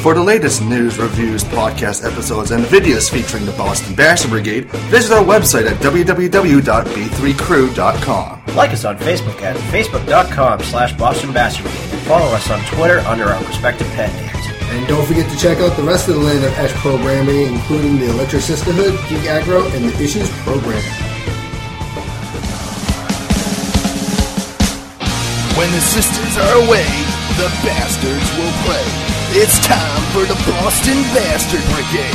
For the latest news, reviews, podcast episodes, and videos featuring the Boston Bastard Brigade, visit our website at www.b3crew.com. Like us on Facebook at facebook.com/Boston Bastard Brigade and follow us on Twitter under our respective pen names. And don't forget to check out the rest of the Land of Ash programming, including the Electric Sisterhood, Geek Aggro, and the Issues program. When the sisters are away, the bastards will play. It's time for the Boston Bastard Brigade.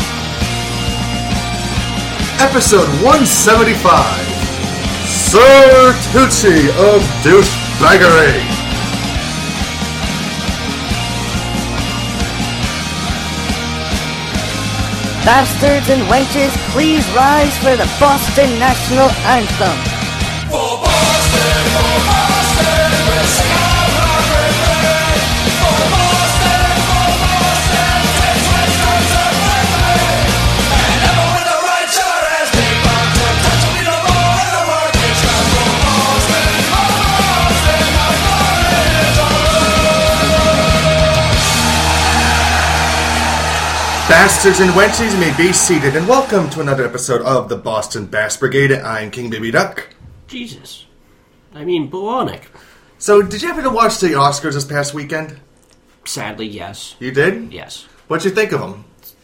Episode 175, Sir Tootsie of Douchebaggery. Bastards and wenches, please rise for the Boston National Anthem. For Boston, we'll sing our hooray. For Boston, takes Western's away. And ever with the right shirt as big bombs and touch me no more in the working shop. For Boston, my glory is Bastards and wenches may be seated, and welcome to another episode of the Boston Bass Brigade. I'm King Baby Duck. Jesus. I mean, Buonic. So, did you happen to watch the Oscars this past weekend? Sadly, yes. You did? Yes. What'd you think of them?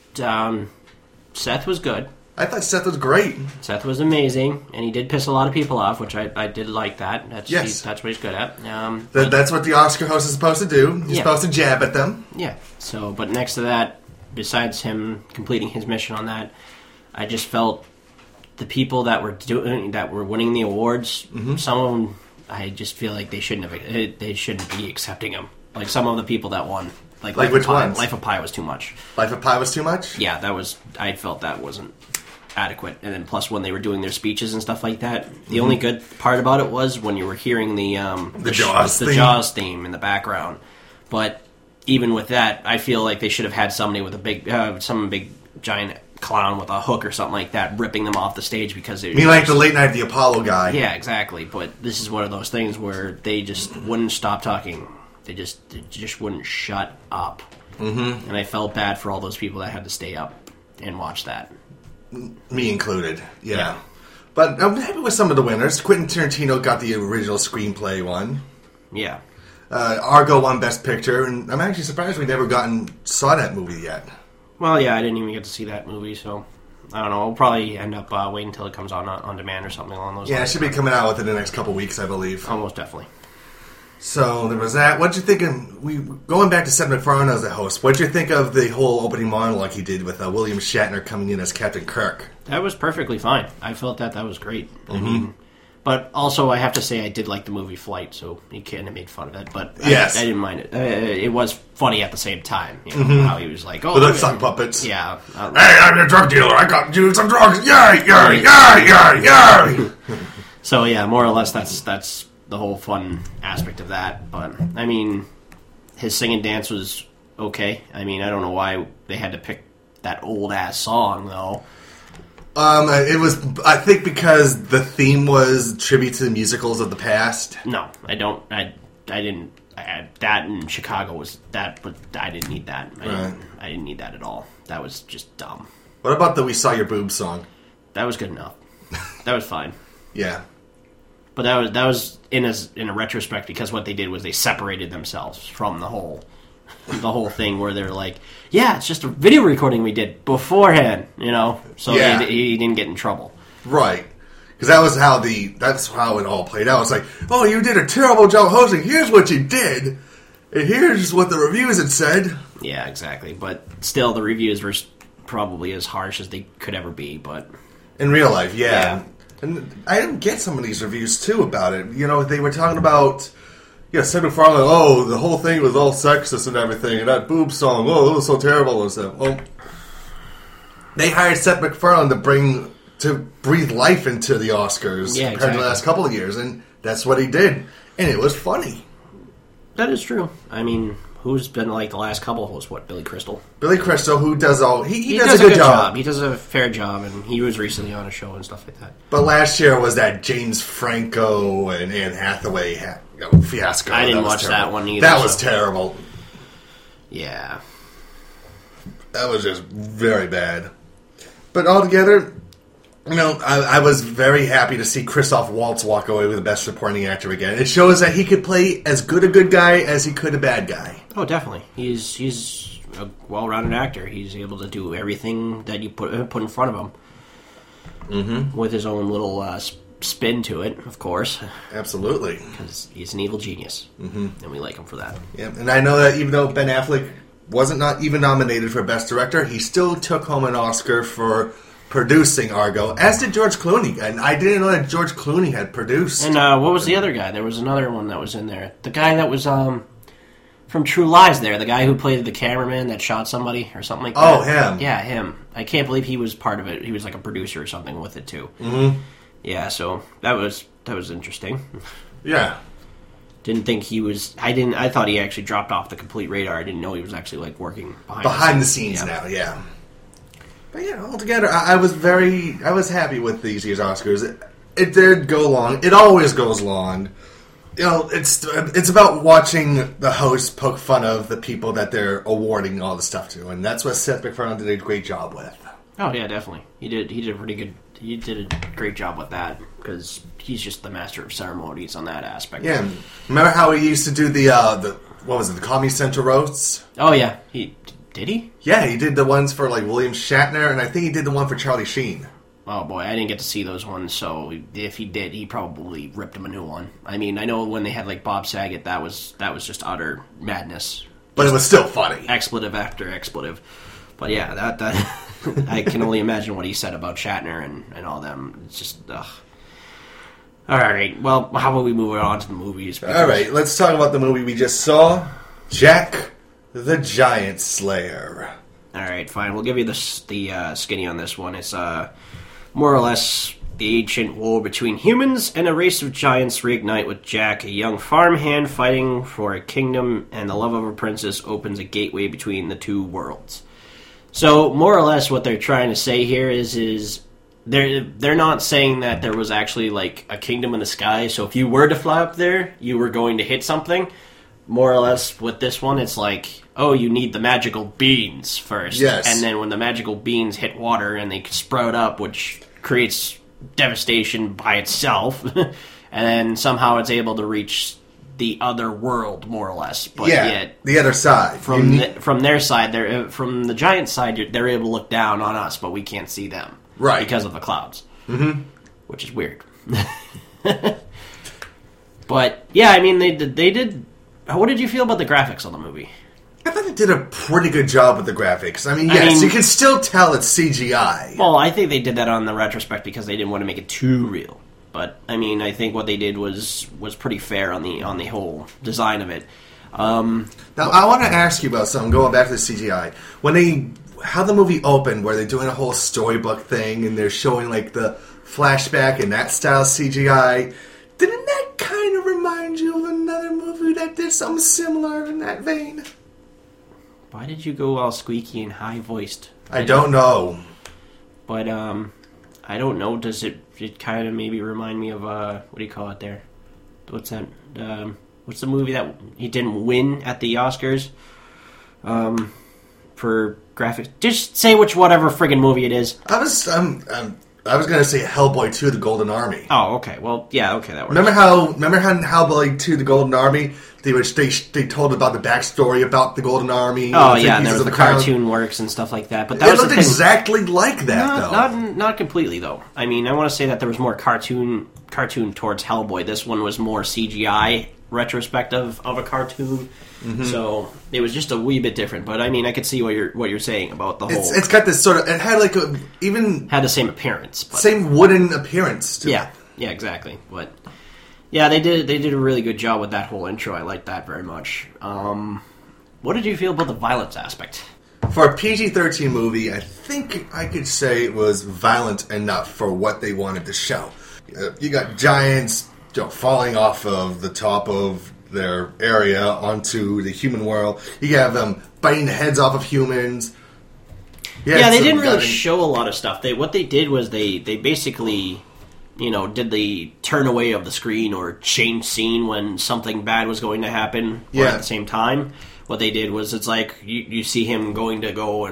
Seth was good. I thought Seth was great. Seth was amazing, and he did piss a lot of people off, which I did like that. That's what he's good at. That's what the Oscar host is supposed to do. He's supposed to jab at them. Yeah. So, but next to that, besides him completing his mission on that, I just felt the people that were winning the awards, some of them, I just feel like they shouldn't be accepting them. Like some of the people that won, like which ones? Life of Pi was too much. Life of Pi was too much? Yeah, I felt that wasn't adequate. And then plus when they were doing their speeches and stuff like that, the only good part about it was when you were hearing the Jaws theme in the background. But even with that, I feel like they should have had somebody with a big giant clown with a hook or something like that ripping them off the stage because it... You mean like the Late Night of the Apollo guy? Yeah, exactly. But this is one of those things where they just wouldn't stop talking. They just wouldn't shut up. Mm-hmm. And I felt bad for all those people that had to stay up and watch that. Me included, yeah. But I'm happy with some of the winners. Quentin Tarantino got the original screenplay one. Yeah. Argo won Best Picture, and I'm actually surprised we never saw that movie yet. Well, yeah, I didn't even get to see that movie, so I don't know. I'll probably end up waiting until it comes on demand or something along those lines. Yeah, it should be coming out within the next couple weeks, I believe. Almost definitely. So there was that. What'd you think going back to Seth MacFarlane as the host, what'd you think of the whole opening monologue he did with William Shatner coming in as Captain Kirk? That was perfectly fine. I felt that was great. I mean, but also I have to say I did like the movie Flight, so he kind of made fun of it. But yes. I didn't mind it. It was funny at the same time. You know, how he was like, "Oh, the sock puppets." Yeah. Hey, I'm your drug dealer. I got you some drugs. Yay! Yay! Yay! Yay! Yay! So yeah, more or less that's the whole fun aspect of that. But I mean, his sing and dance was okay. I mean, I don't know why they had to pick that old ass song though. It was, I think, because the theme was tribute to the musicals of the past. No, I don't. I didn't. That in Chicago was that, but I didn't need that. I didn't need that at all. That was just dumb. What about the "We Saw Your Boobs" song? That was good enough. That was fine. Yeah, but that was in a retrospect because what they did was they separated themselves from the whole thing where they're like, yeah, it's just a video recording we did beforehand, you know, so he didn't get in trouble. Right. Because that's how it all played out. It's like, oh, you did a terrible job hosting. Here's what you did. And here's what the reviews had said. Yeah, exactly. But still, the reviews were probably as harsh as they could ever be, but... In real life, yeah. And I didn't get some of these reviews, too, about it. You know, they were talking about... Yeah, Seth MacFarlane, the whole thing was all sexist and everything, and that boob song, it was so terrible and stuff. Well, they hired Seth MacFarlane to breathe life into the Oscars compared to the last couple of years, and that's what he did, and it was funny. That is true. I mean, who's been like the last couple hosts? What, Billy Crystal? Billy Crystal, who does he does a good job. He does a fair job, and he was recently on a show and stuff like that. But last year was that James Franco and Anne Hathaway fiasco. I didn't watch that one either. That was terrible. Yeah. That was just very bad. But altogether, I was very happy to see Christoph Waltz walk away with the Best Supporting Actor again. It shows that he could play as good a good guy as he could a bad guy. Oh, definitely. He's a well-rounded actor. He's able to do everything that you put in front of him. Mm-hmm. With his own little spin to it, of course. Absolutely. Because he's an evil genius. Mm-hmm. And we like him for that. Yeah, and I know that even though Ben Affleck wasn't not even nominated for Best Director, he still took home an Oscar for producing Argo, as did George Clooney. And I didn't know that George Clooney had produced. And what was the other guy? There was another one that was in there. The guy that was from True Lies there. The guy who played the cameraman that shot somebody or something like that. Oh, him. Yeah, him. I can't believe he was part of it. He was like a producer or something with it, too. Mm-hmm. Yeah, so that was interesting. Yeah. Didn't think he was... I thought he actually dropped off the complete radar. I didn't know he was actually, like, working behind the scenes now, yeah. But yeah, altogether, I was happy with these year's Oscars. It did go long. It always goes long. It's about watching the host poke fun of the people that they're awarding all the stuff to, and that's what Seth MacFarlane did a great job with. Oh yeah, definitely. He did a pretty good. He did a great job with that because he's just the master of ceremonies on that aspect. Yeah, remember how he used to do the what was it, the Comedy Central roasts? Oh yeah, did he? Yeah, he did the ones for like William Shatner, and I think he did the one for Charlie Sheen. Oh boy, I didn't get to see those ones, so if he did, he probably ripped him a new one. I mean, I know when they had like Bob Saget, that was just utter madness. But it was still funny. Expletive after expletive. But yeah, that I can only imagine what he said about Shatner and all them. It's just, ugh. All right, well, how about we move on to the movies? All right, let's talk about the movie we just saw, Jack the Giant Slayer. All right, fine. We'll give you the skinny on this one. It's more or less the ancient war between humans and a race of giants reignite with Jack, a young farmhand fighting for a kingdom, and the love of a princess opens a gateway between the two worlds. So, more or less, what they're trying to say here is they're not saying that there was actually like a kingdom in the sky. So, if you were to fly up there, you were going to hit something. More or less, with this one, it's like, oh, you need the magical beans first. Yes. And then when the magical beans hit water and they sprout up, which creates devastation by itself, and then somehow it's able to reach the other world, more or less. But yet, the other side. From their side, from the giant side, they're able to look down on us, but we can't see them. Right. Because of the clouds. Mm-hmm. Which is weird. But, yeah, I mean, they did... What did you feel about the graphics on the movie? I thought they did a pretty good job with the graphics. I mean, yes, you can still tell it's CGI. Well, I think they did that on the retrospect because they didn't want to make it too real. But, I mean, I think what they did was pretty fair on the whole design of it. Now, I want to ask you about something, going back to the CGI. How the movie opened, where they're doing a whole storybook thing, and they're showing, like, the flashback in that style CGI, didn't that kind of remind you of another movie that did something similar in that vein? Why did you go all squeaky and high-voiced? I don't know. But, I don't know. Does it kind of maybe remind me of, what do you call it there? What's that? What's the movie that he didn't win at the Oscars? For graphics. Just say whatever friggin' movie it is. I was going to say Hellboy 2, The Golden Army. Oh, okay. Well, yeah, okay, that works. Remember how in Hellboy 2, The Golden Army, they told about the backstory about the Golden Army? Oh, yeah, and there was the cartoon works and stuff like that. But that it looked exactly like that, though. Not completely, though. I mean, I want to say that there was more cartoon towards Hellboy. This one was more CGI retrospective of a cartoon. Mm-hmm. So it was just a wee bit different, but I mean, I could see what you're saying about the whole. It's got this sort of. It had like had the same appearance, but same wooden appearance. To it. Yeah, exactly. But yeah, they did a really good job with that whole intro. I liked that very much. What did you feel about the violence aspect? For a PG-13 movie, I think I could say it was violent enough for what they wanted to show. You got giants falling off of the top of their area onto the human world. You have them biting the heads off of humans. Yeah, they didn't really show a lot of stuff. What they did was they basically, did the turn away of the screen or change scene when something bad was going to happen. Or at the same time, what they did was it's like you see him going to go and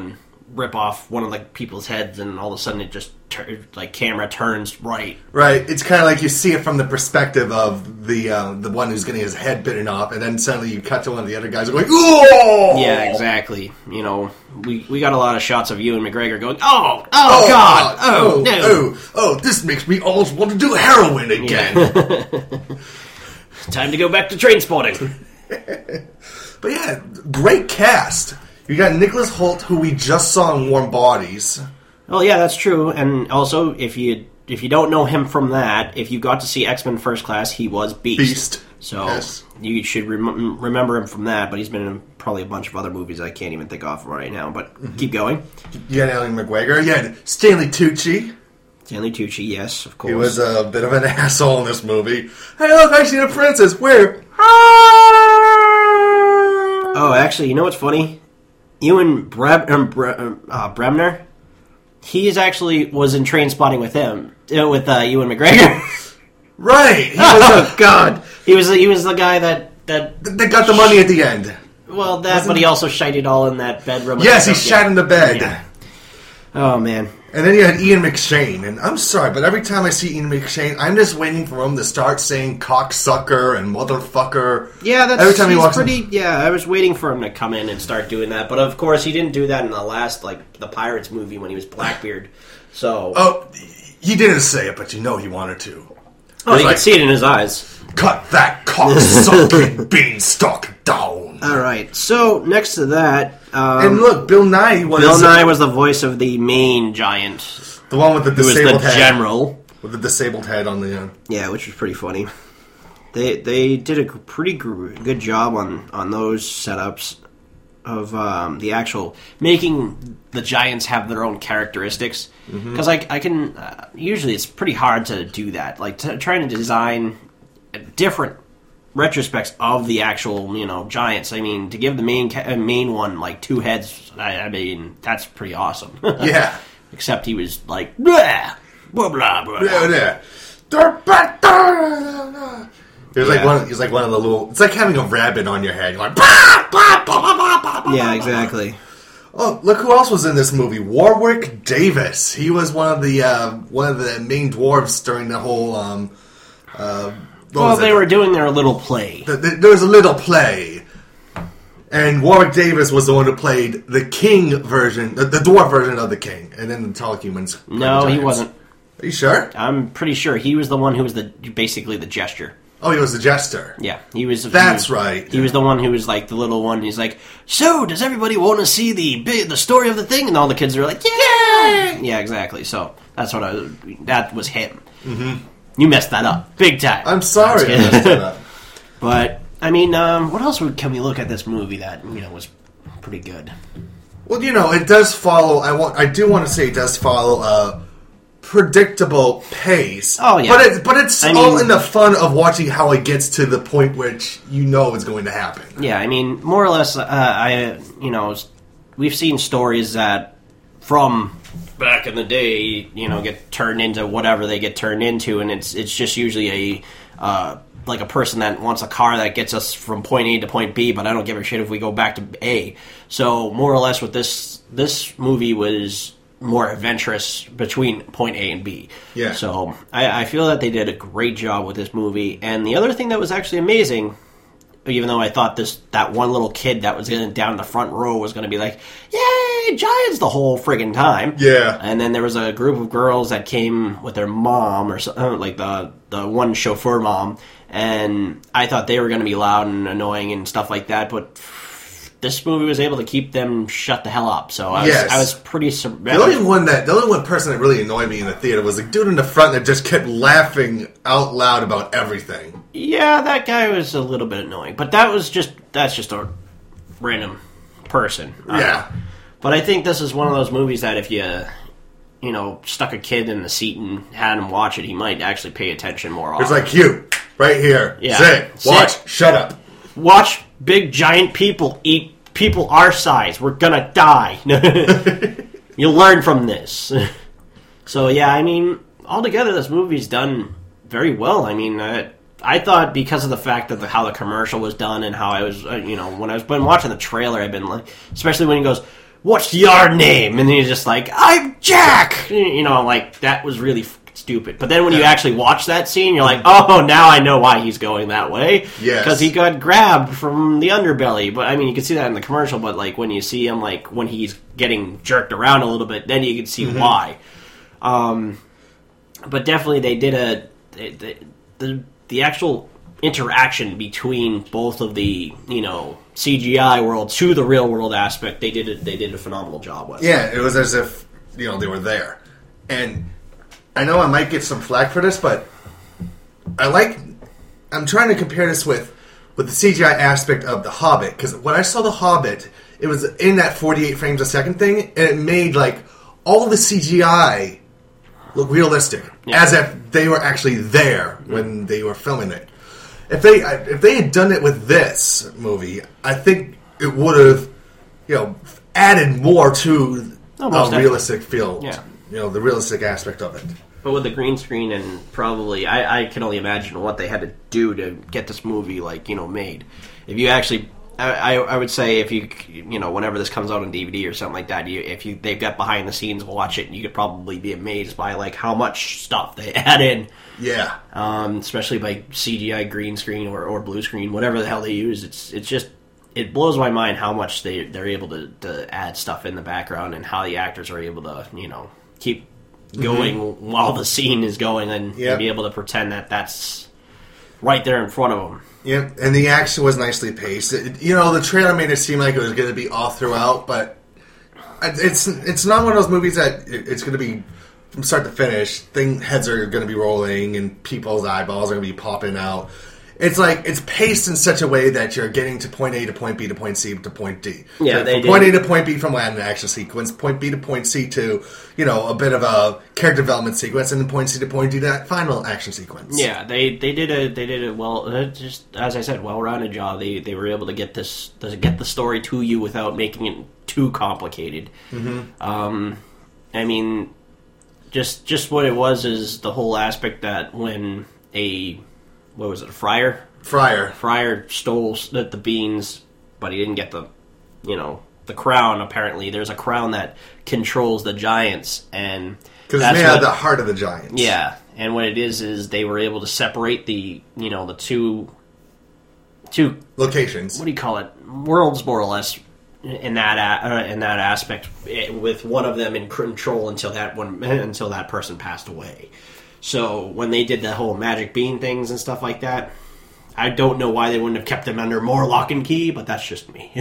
rip off one of the people's heads, and all of a sudden it just camera turns right. Right. It's kind of like you see it from the perspective of the one who's getting his head bitten off, and then suddenly you cut to one of the other guys going, "Oh!" Yeah, exactly. You know, we got a lot of shots of Ewan McGregor going, "Oh God, oh no, oh, this makes me almost want to do heroin again." Yeah. Time to go back to Trainspotting. But yeah, great cast. You got Nicholas Hoult, who we just saw in Warm Bodies. Well, yeah, that's true. And also, if you don't know him from that, if you got to see X-Men First Class, he was Beast. So yes. You should remember him from that. But he's been in probably a bunch of other movies I can't even think of right now. But keep going. You got Alan McGregor. You had Stanley Tucci. Stanley Tucci, yes, of course. He was a bit of an asshole in this movie. Hey, look, I see a princess. Where? Oh, actually, you know what's funny? Ewan Bremner, he was in Trainspotting with him, with Ewan McGregor. Right. Oh God, he was the guy that they got the money at the end. Well, but he also shite it all in that bedroom. Yes, he shat in the bed. Yeah. Oh man. And then you had Ian McShane, and I'm sorry, but every time I see Ian McShane, I'm just waiting for him to start saying cocksucker and motherfucker. Yeah, that's every time he walks pretty. Yeah, I was waiting for him to come in and start doing that, but of course he didn't do that in the last, the Pirates movie when he was Blackbeard. So, he didn't say it, but you know he wanted to. Oh, you could see it in his eyes. Cut that cocksucking beanstalk down. All right. So next to that, and look, Bill Nye was the voice of the main giant, the one with the disabled head, general with the disabled head on the end. Yeah, which was pretty funny. They did a pretty good job on those setups of the actual making the giants have their own characteristics. Because I can usually it's pretty hard to do that, trying to design different retrospects of the actual giants. I mean, to give the main one two heads, I mean that's pretty awesome. Yeah. Except he was like blah blah blah blah. Yeah. He was like one of the little. It's like having a rabbit on your head. You're like, bah, bah, bah, bah, bah, bah, bah. Yeah, exactly. Oh, look who else was in this movie! Warwick Davis. He was one of the main dwarves during the whole. They were doing their little play. There was a little play, and Warwick Davis was the one who played the king version, the dwarf version of the king, and then the tall humans. No, he wasn't. Are you sure? I'm pretty sure he was the one who was basically the gesture. Oh, he was the jester. Yeah, he was. That's right. He was the one who was like the little one. He's like, so does everybody want to see the story of the thing? And all the kids are like, yeah, yeah, exactly. So that's that was him. Mm-hmm. You messed that up big time. I'm sorry, I messed it up. But I mean, what else can we look at this movie that was pretty good? Well, it does follow. I do want to say it does follow a predictable pace. Oh yeah, but it's all in the fun of watching how it gets to the point which is going to happen. Yeah, I mean, more or less, we've seen stories that from back in the day, get turned into whatever they get turned into, and it's just usually a person that wants a car that gets us from point A to point B, but I don't give a shit if we go back to A. So more or less, with this movie was more adventurous between point A and B. Yeah. So I feel that they did a great job with this movie. And the other thing that was actually amazing, even though I thought that one little kid that was down in the front row was going to be like, yay, Giants the whole friggin' time. Yeah. And then there was a group of girls that came with their mom, or like the one chauffeur mom, and I thought they were going to be loud and annoying and stuff like that, but this movie was able to keep them shut the hell up. So I was pretty. The only one person that really annoyed me in the theater was the dude in the front that just kept laughing out loud about everything. Yeah, that guy was a little bit annoying, but that's just a random person. Yeah. But I think this is one of those movies that if you stuck a kid in the seat and had him watch it, he might actually pay attention more often. It's like you, right here. Yeah. Watch, shut up. Watch big giant people eat people our size. We're gonna die. You'll learn from this. So yeah, I mean, altogether this movie's done very well. I mean, I thought because of the fact of how the commercial was done and how I was, when I was been watching the trailer, I've been like, especially when he goes, what's your name? And he's just like, I'm Jack! You know, like, that was really stupid. But then when you actually watch that scene, you're like, oh, now I know why he's going that way. Yes. Because he got grabbed from the underbelly. But, I mean, you can see that in the commercial, but, like, when you see him, like, when he's getting jerked around a little bit, then you can see why. But definitely they did the actual interaction between both of the, you know, CGI world to the real world aspect, they did a phenomenal job with. Yeah, it was as if, you know, they were there. And I know I might get some flack for this, but I'm trying to compare this with the CGI aspect of The Hobbit, because when I saw The Hobbit, it was in that 48 frames a second thing, and it made, like, all the CGI look realistic, as if they were actually there when they were filming it. If they had done it with this movie, I think it would have, you know, added more to a realistic feel. Yeah. You know, the realistic aspect of it. But with the green screen and probably, I can only imagine what they had to do to get this movie, like, you know, made. If you actually, I would say if you know, whenever this comes out on DVD or something like that, they've got behind the scenes, watch it, and you could probably be amazed by, like, how much stuff they add in. Yeah. Especially by CGI green screen or blue screen, whatever the hell they use. It's just, it blows my mind how much they're able to add stuff in the background and how the actors are able to, you know, keep going while the scene is going and be able to pretend that that's right there in front of them. Yeah, and the action was nicely paced. You know, the trailer made it seem like it was going to be all throughout, but it's not one of those movies that it's going to be from start to finish. Heads are going to be rolling and people's eyeballs are going to be popping out. It's like, it's paced in such a way that you're getting to point A to point B to point C to point D. Yeah, so point A to point B from an action sequence, point B to point C to, you know, a bit of a character development sequence, and then point C to point D to that final action sequence. Yeah, they did a well, just as I said, well-rounded job. They were able to get the story to you without making it too complicated. I mean, just what it was is the whole aspect that when what was it, a friar? Friar stole the beans, but he didn't get the crown, apparently. There's a crown that controls the giants, and because it's made out of the heart of the giants. Yeah, and what it is they were able to separate the two locations. What do you call it? Worlds, more or less, in that aspect, with one of them in control until that person passed away. So when they did the whole magic bean things and stuff like that, I don't know why they wouldn't have kept them under more lock and key, but that's just me.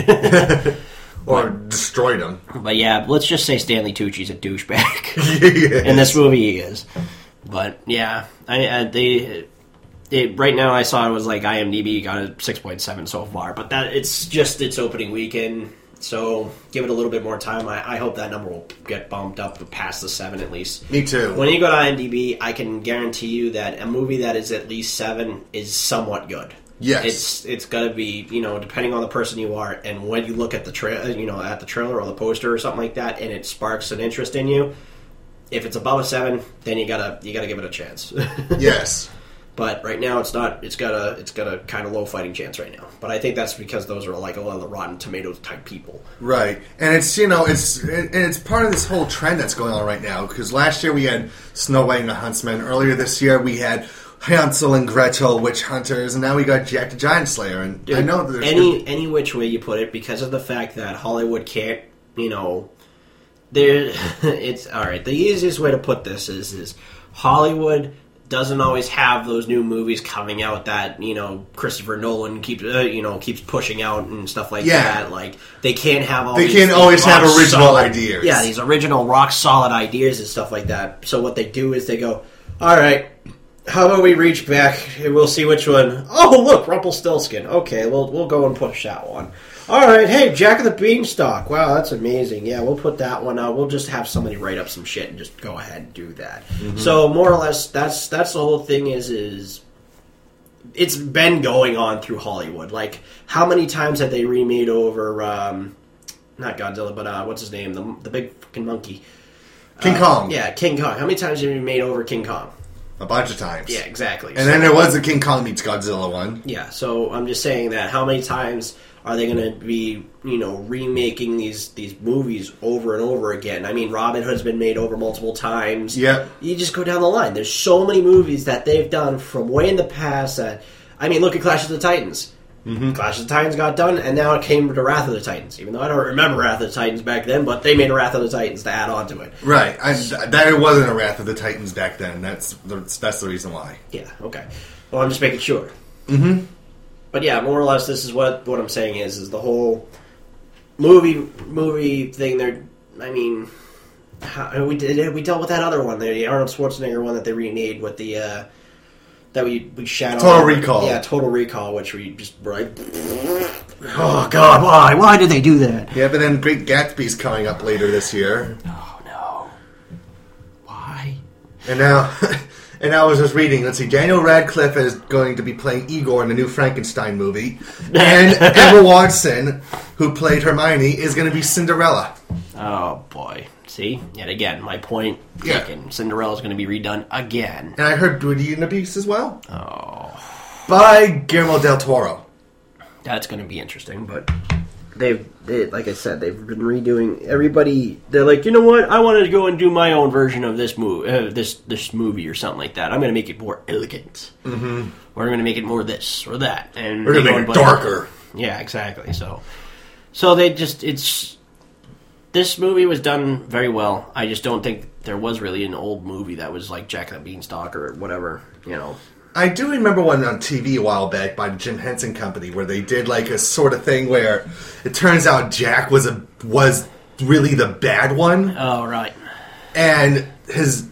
Or destroyed them. But yeah, let's just say Stanley Tucci's a douchebag. In this movie he is. But yeah, right now I saw it was like IMDb got a 6.7 so far, but it's just its opening weekend. So give it a little bit more time. I hope that number will get bumped up past the 7 at least. Me too. When you go to IMDb, I can guarantee you that a movie that is at least 7 is somewhat good. Yes, it's got to be, depending on the person you are, and when you look at the trailer or the poster or something like that, and it sparks an interest in you. If it's above a 7, then you gotta give it a chance. Yes. But right now it's not. It's got a kind of low fighting chance right now. But I think that's because those are like a lot of the Rotten Tomatoes type people. Right, and it's part of this whole trend that's going on right now. Because last year we had Snow White and the Huntsman. Earlier this year we had Hansel and Gretel, Witch Hunters, and now we got Jack the Giant Slayer. And dude, I know there's any which way you put it, because of the fact that Hollywood can't, it's all right. The easiest way to put this is Hollywood doesn't always have those new movies coming out that Christopher Nolan keeps pushing out and stuff like that. Like they can't have all. They can't always have original ideas. Yeah, these original rock solid ideas and stuff like that. So what they do is they go, all right, how about we reach back and we'll see which one. Oh, look, Rumpelstiltskin. Okay, we'll go and push that one. All right, hey, Jack of the Beanstalk. Wow, that's amazing. Yeah, we'll put that one out. We'll just have somebody write up some shit and just go ahead and do that. Mm-hmm. So more or less, that's the whole thing. Is it's been going on through Hollywood. Like, how many times have they remade over not Godzilla, but what's his name? The big fucking monkey. King Kong. Yeah, King Kong. How many times have they remade over King Kong? a bunch of times. Yeah, exactly. And then there was the King Kong meets Godzilla one. Yeah, so I'm just saying that how many times are they going to be, remaking these movies over and over again? I mean, Robin Hood's been made over multiple times. Yep. You just go down the line. There's so many movies that they've done from way in the past that... I mean, look at Clash of the Titans. Mm-hmm. Clash of the Titans got done, and now it came to Wrath of the Titans. Even though I don't remember Wrath of the Titans back then, but they made a Wrath of the Titans to add on to it. Right. That wasn't a Wrath of the Titans back then. That's the reason why. Yeah, okay. Well, I'm just making sure. Mm-hmm. But yeah, more or less, this is what I'm saying is the whole movie thing. We dealt with that other one, the Arnold Schwarzenegger one that they remade with the that we shat on. Total Recall. Yeah, Total Recall, which we just oh God, why did they do that? Yeah, but then Great Gatsby's coming up later this year. Oh no, why? And now. And I was just reading, let's see, Daniel Radcliffe is going to be playing Igor in the new Frankenstein movie. And Emma Watson, who played Hermione, is going to be Cinderella. Oh, boy. See? Yet again, my point taken. Yeah. Cinderella's going to be redone again. And I heard Beauty and the Beast as well. Oh. By Guillermo del Toro. That's going to be interesting, but... They, like I said, they've been redoing everybody. They're like, you know what? I want to go and do my own version of this movie, this movie or something like that. I'm going to make it more elegant. Mm-hmm. We're going to make it more this or that, and we're going to make it darker. Yeah, exactly. So they just this movie was done very well. I just don't think there was really an old movie that was like Jack and the Beanstalk or whatever. I do remember one on TV a while back by the Jim Henson Company where they did like a sort of thing where it turns out Jack was really the bad one. Oh, right. And his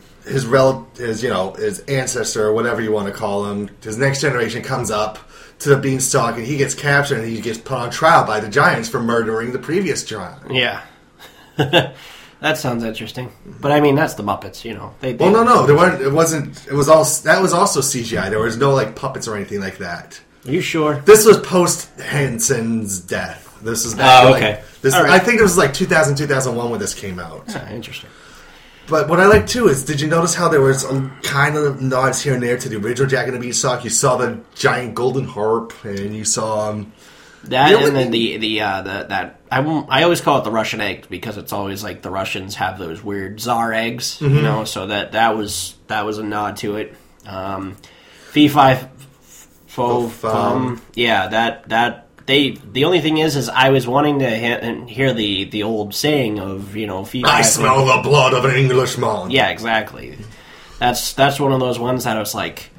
ancestor or whatever you want to call him, his next generation comes up to the Beanstalk and he gets captured and he gets put on trial by the Giants for murdering the previous giant. Yeah. That sounds interesting, but I mean that's the Muppets, No, there weren't. It wasn't. It was all. That was also CGI. There was no like puppets or anything like that. Are you sure? This was post Henson's death. This is okay. Right. I think it was like 2000, 2001 when this came out. Interesting. But what I like too is, did you notice how there was kind of nods here and there to the original Jack and the Beanstalk? You saw the giant golden harp, and you saw. That and then that I always call it the Russian egg because it's always like the Russians have those weird Tsar eggs, mm-hmm. So that was a nod to it. Fee Fi Fo Fum, yeah. The only thing is I was wanting to hear the old saying of Fee Fi. I smell the blood of an Englishman. Yeah, exactly. That's one of those ones that I was like,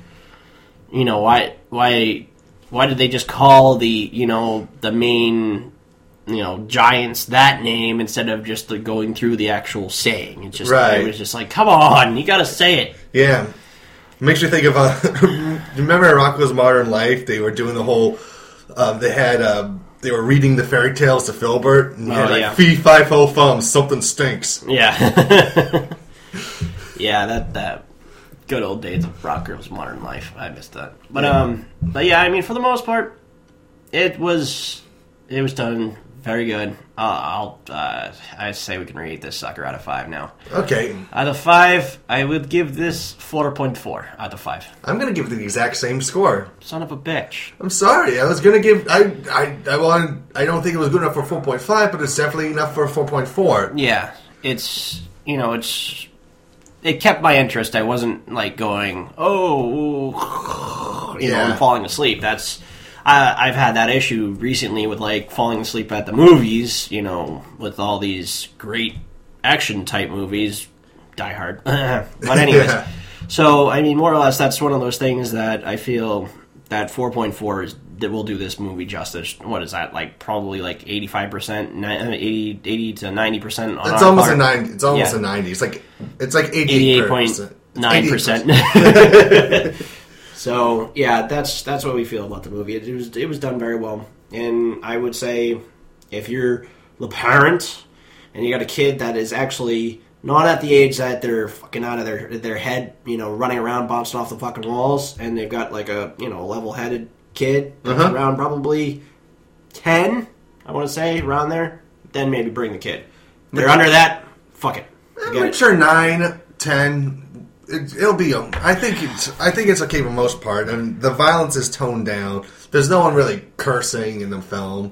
why did they just call the main, giants that name instead of just going through the actual saying? It's just, right. It was just like, come on, you gotta say it. Yeah. Makes you think of, remember in Rocko's Modern Life, they were doing the whole, they were reading the fairy tales to Filbert, and had Fee, Fi, Fo, Fum, something stinks. Yeah. Yeah, that good old days of Rocko's Modern Life. I missed that. But yeah, I mean, for the most part, it was done very good. I say we can rate this sucker out of 5 now. Okay. Out of 5, I would give this 4.4 out of 5. I'm going to give it the exact same score. Son of a bitch. I'm sorry. I was going to give. I don't think it was good enough for 4.5, but it's definitely enough for 4.4. Yeah, it kept my interest. I wasn't like going, I'm falling asleep. I've had that issue recently with like falling asleep at the movies, with all these great action type movies, Die Hard. But anyways, so I mean, more or less, that's one of those things that I feel that 4.4 that will do this movie justice. What is that? Like probably like 85%, 80 to 90% on It's almost a 90. It's almost a 90. It's like 88.9%. So yeah, that's what we feel about the movie. It was done very well, and I would say if you're the parent and you got a kid that is actually not at the age that they're fucking out of their head, running around bouncing off the fucking walls, and they've got like a level-headed kid that's around probably 10, I want to say, around there, then maybe bring the kid. If they're under that, fuck it. I'm sure 9, 10 it'll be. I think it's okay for the most part, and the violence is toned down. There's no one really cursing in the film,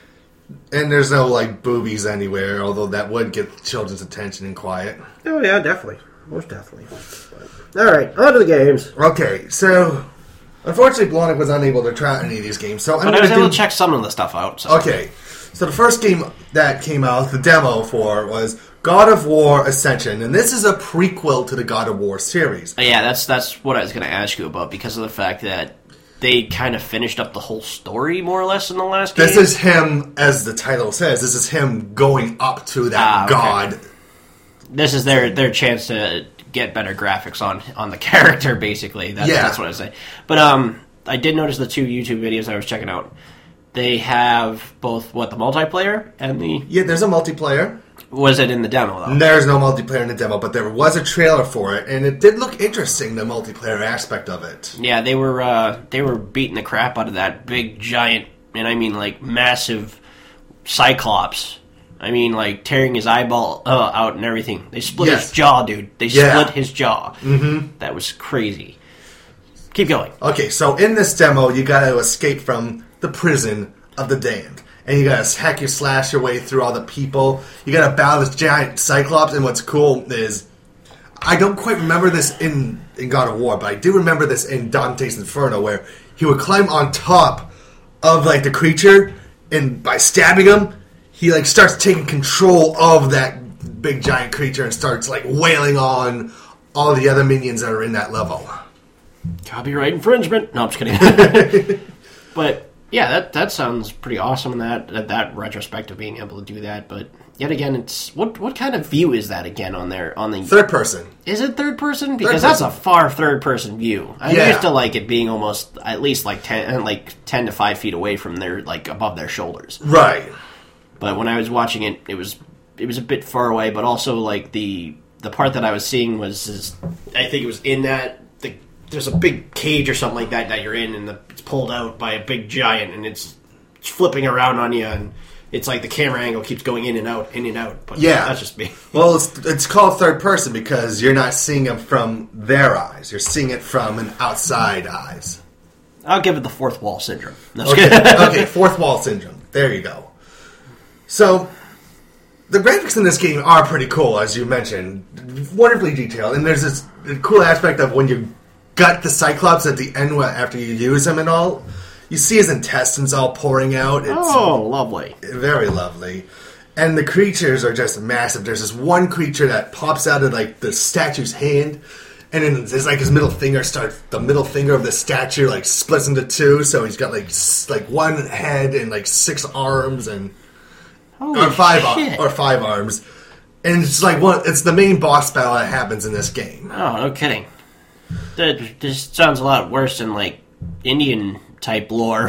and there's no like boobies anywhere. Although that would get children's attention and quiet. Oh yeah, definitely, most definitely. All right, on to the games. Okay, so unfortunately, Blonick was unable to try any of these games, so I was able to check some of the stuff out. So. Okay, so the first game that came out, the demo for, was God of War Ascension, and this is a prequel to the God of War series. Yeah, that's what I was going to ask you about, because of the fact that they kind of finished up the whole story, more or less, in the last game. This is him, as the title says, this is him going up to that god. This is their chance to get better graphics on the character, basically. That's what I was saying. But I did notice the 2 YouTube videos I was checking out. They have both, the multiplayer and the... Yeah, there's a multiplayer. Was it in the demo, though? There's no multiplayer in the demo, but there was a trailer for it, and it did look interesting, the multiplayer aspect of it. Yeah, they were beating the crap out of that big, giant, and I mean, like, massive Cyclops. I mean, like, tearing his eyeball out and everything. They split his jaw, dude. They split his jaw. Mm-hmm. That was crazy. Keep going. Okay, so in this demo, you gotta escape from the prison of the damned. And you gotta hack and slash your way through all the people. You gotta battle this giant Cyclops, and what's cool is... I don't quite remember this in God of War, but I do remember this in Dante's Inferno, where he would climb on top of, like, the creature, and by stabbing him, he, like, starts taking control of that big giant creature and starts, like, wailing on all the other minions that are in that level. Copyright infringement. No, I'm just kidding. But yeah, that sounds pretty awesome. That retrospect of being able to do that. But yet again, it's what kind of view is that again on the third person? Is it third person? Because that's a far third person view. I used to like it being almost at least like 10 to 5 feet away from their, like, above their shoulders. Right. But when I was watching it, it was a bit far away. But also, like, the part that I was seeing was I think it was in that. There's a big cage or something like that you're in, and it's pulled out by a big giant, and it's flipping around on you, and it's like the camera angle keeps going in and out, But that's just me. Well, it's called third person because you're not seeing them from their eyes. You're seeing it from an outside eyes. I'll give it the fourth wall syndrome. Okay, fourth wall syndrome. There you go. So, the graphics in this game are pretty cool, as you mentioned. Wonderfully detailed, and there's this cool aspect of when you gut the Cyclops at the end after you use him and all. You see his intestines all pouring out. It's lovely. Very lovely. And the creatures are just massive. There's this one creature that pops out of, like, the statue's hand, and then there's, like, his middle finger the middle finger of the statue, like, splits into 2, so he's got, like one head and, like, 6 arms and... Or 5 arms. And it's like it's the main boss battle that happens in this game. Oh, no kidding. This sounds a lot worse than, like, Indian type lore.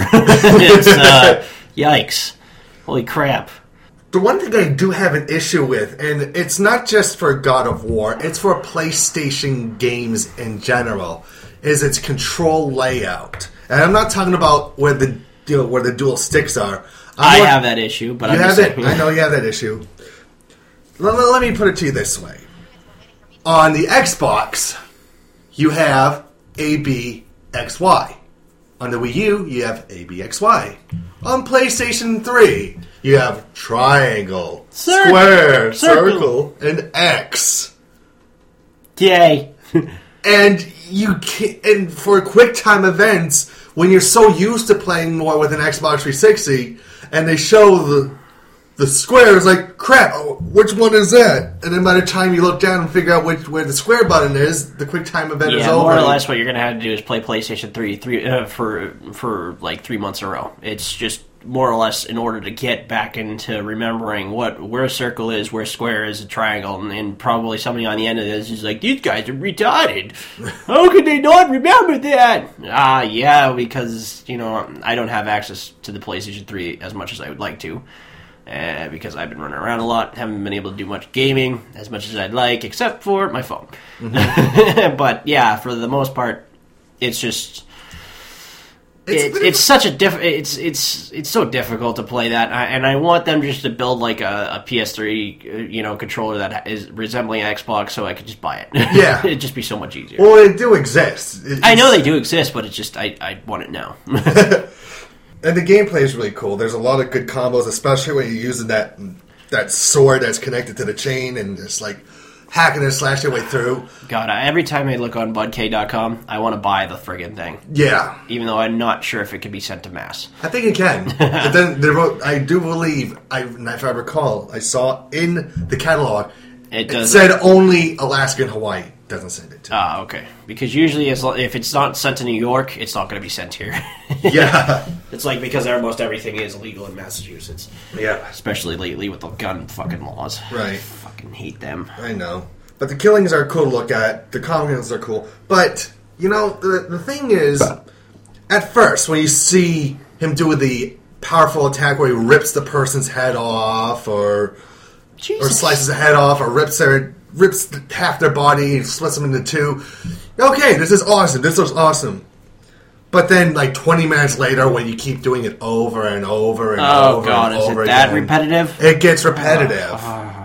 Yikes. Holy crap. The one thing I do have an issue with, and it's not just for God of War, it's for PlayStation games in general, is its control layout. And I'm not talking about where the dual sticks are. I have that issue, but I know you have that issue. Let me put it to you this way. On the Xbox, you have ABXY. On the Wii U, you have ABXY. On PlayStation 3, you have triangle, square, circle, and X. Yay. And and for QuickTime events, when you're so used to playing more with an Xbox 360, and they show the square, it's like, crap, which one is that? And then by the time you look down and figure out where the square button is, the QuickTime event is over. Yeah, more or less what you're going to have to do is play PlayStation 3 for like 3 months in a row. It's just more or less in order to get back into remembering where a circle is, where a square is, a triangle, and probably somebody on the end of this is like, these guys are retarded. How could they not remember that? Yeah, because, I don't have access to the PlayStation 3 as much as I would like to. Because I've been running around a lot, haven't been able to do much gaming as much as I'd like, except for my phone. Mm-hmm. But yeah, for the most part, it's just It's such a it's so difficult to play that, and I want them just to build like a PS3 controller that is resembling Xbox, so I could just buy it. Yeah, it'd just be so much easier. Well, they do exist. I know they do exist, but it's just I want it now. And the gameplay is really cool. There's a lot of good combos, especially when you're using that sword that's connected to the chain and just like hacking and slashing your way through. God, every time I look on budk.com, I want to buy the friggin' thing. Yeah. Even though I'm not sure if it can be sent to mass. I think it can. But then I do believe, if I recall, I saw in the catalog, it said only Alaska and Hawaii. Doesn't send it to. Ah, okay. Because usually, if it's not sent to New York, it's not going to be sent here. Yeah. It's like because almost everything is illegal in Massachusetts. Yeah. Especially lately with the gun fucking laws. Right. I fucking hate them. I know. But the killings are cool to look at. The combos are cool. But, the thing is, at first, when you see him do the powerful attack where he rips the person's head off, or slices the head off, or rips half their body and splits them into two. Okay, this is awesome. This was awesome. But then, 20 minutes later, when you keep doing it over and over and over God, and over is it that again, repetitive? It gets repetitive.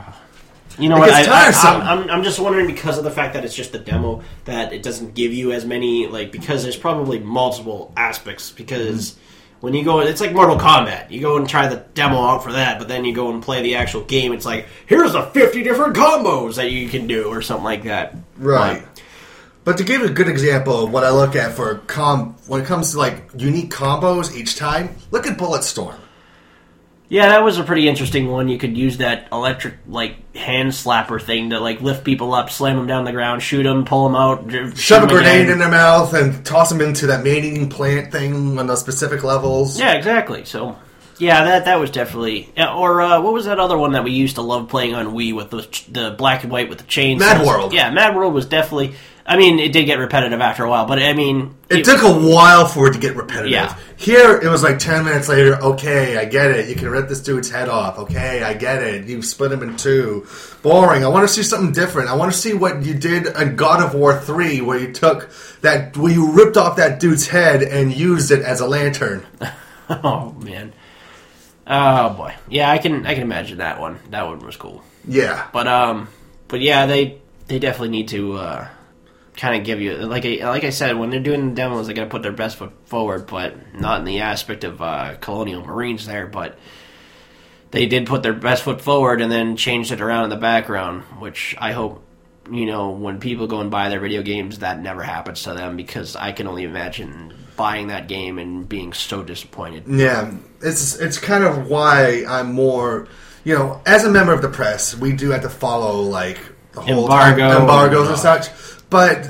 You know what? It gets tiresome. I'm just wondering, because of the fact that it's just a demo, that it doesn't give you as many, because there's probably multiple aspects, because when you go, it's like Mortal Kombat. You go and try the demo out for that, but then you go and play the actual game, it's like, here's the 50 different combos that you can do, or something like that. Right. But to give a good example of what I look at for when it comes to unique combos each time, look at Bulletstorm. Yeah, that was a pretty interesting one. You could use that electric hand slapper thing to lift people up, slam them down the ground, shoot them, pull them out, shove a grenade in their mouth, and toss them into that man-eating plant thing on those specific levels. Yeah, exactly. So, yeah, that was definitely. Or what was that other one that we used to love playing on Wii with the black and white with the chains? Mad World. Yeah, Mad World was definitely. I mean, it did get repetitive after a while, but I mean... It took a while for it to get repetitive. Yeah. Here, it was 10 minutes later, okay, I get it. You can rip this dude's head off. Okay, I get it. You split him in two. Boring. I want to see something different. I want to see what you did in God of War 3, where you ripped off that dude's head and used it as a lantern. Oh, man. Oh, boy. Yeah, I can imagine that one. That one was cool. Yeah. But yeah, they definitely need to... kind of give you, like I said, when they're doing the demos, they got to put their best foot forward, but not in the aspect of Colonial Marines there, but they did put their best foot forward and then changed it around in the background, which I hope, when people go and buy their video games, that never happens to them, because I can only imagine buying that game and being so disappointed. Yeah, it's kind of why I'm more, as a member of the press, we do have to follow, the whole embargoes and such. But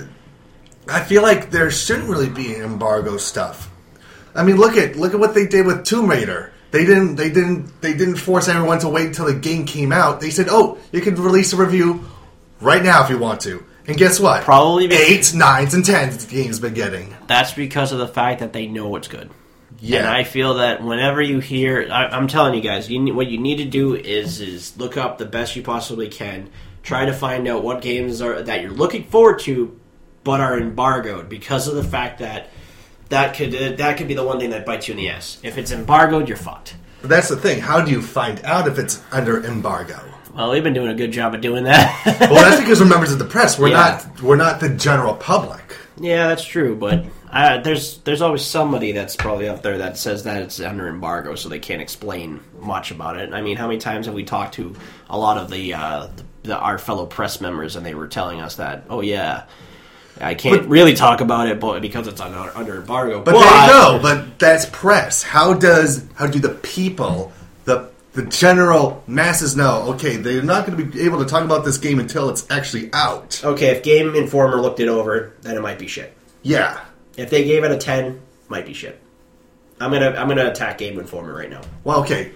I feel like there shouldn't really be embargo stuff. I mean, look at what they did with Tomb Raider. They didn't force everyone to wait until the game came out. They said, "Oh, you can release a review right now if you want to." And guess what? Probably 8s, 9s, and 10s the game's been getting. That's because of the fact that they know it's good. Yeah. And I feel that whenever you hear, I'm telling you guys, what you need to do is look up the best you possibly can. Try to find out what games that you're looking forward to, but are embargoed, because of the fact that could be the one thing that bites you in the ass. If it's embargoed, you're fucked. But that's the thing. How do you find out if it's under embargo? Well, we've been doing a good job of doing that. Well, that's because we're members of the press. We're not the general public. Yeah, that's true, but there's always somebody that's probably out there that says that it's under embargo, so they can't explain much about it. I mean, how many times have we talked to a lot of our fellow press members, and they were telling us that, oh yeah, I can't really talk about it, but because it's under embargo. But there you go. But that's press. How do the people, the general masses know? Okay, they're not going to be able to talk about this game until it's actually out. Okay, if Game Informer looked it over, then it might be shit. Yeah. If they gave it a 10, might be shit. I'm gonna attack Game Informer right now. Well, okay.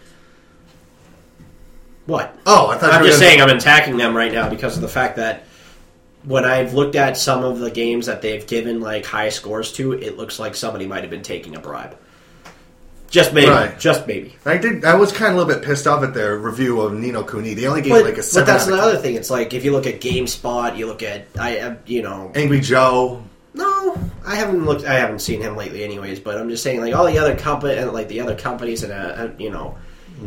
What? Oh, I thought I'm just saying I'm attacking them right now because of the fact that when I've looked at some of the games that they've given high scores to, it looks like somebody might have been taking a bribe. Just maybe. Right. Just maybe. I was kind of a little bit pissed off at their review of Ni no Kuni. They only gave a 7. But that's the other thing. It's if you look at GameSpot, you look at Angry Joe. No, I haven't seen him lately, anyways. But I'm just saying, like all the other companies, and you know,